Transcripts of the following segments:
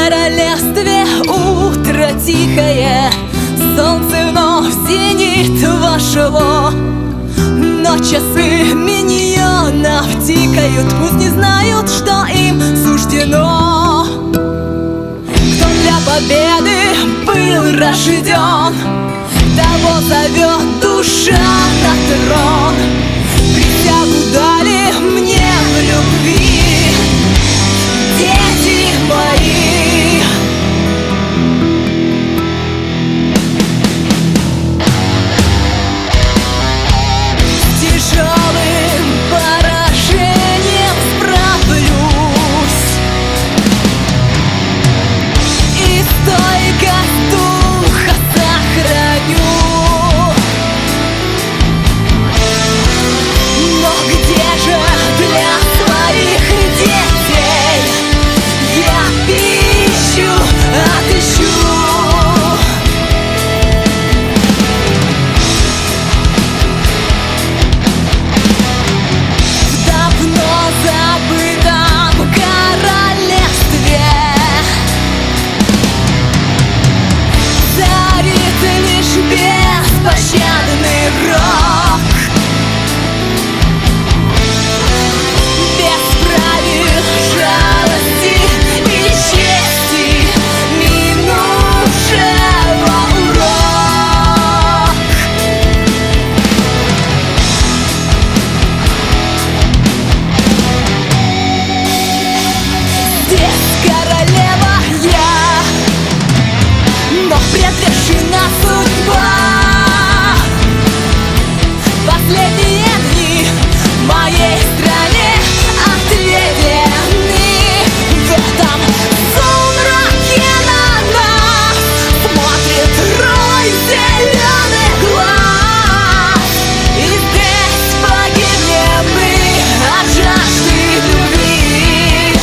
королевстве утро тихое, солнце вновь зенит вошло, но часы миньонов тикают, пусть не знают, что им суждено. Кто для победы был рожден, того зовет душа на трон. Присягу дали мне в любви дети мои. С тяжелым поражением справлюсь и стойкость духа сохраню. Но где же для своих детей я пищу отыщу? В давно забытом королевстве царит лишь беспощадный рок. Без правил, жалости и чести минувшего урок. Здесь королева я, но предрешена судьба. Последние дни в моей стране отведены. В этом сумраке на нас смотрит рой зеленых глаз. И здесь погибнем мы от жажды любви.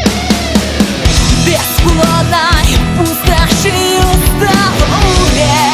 Бесплодной пустошью стал увек.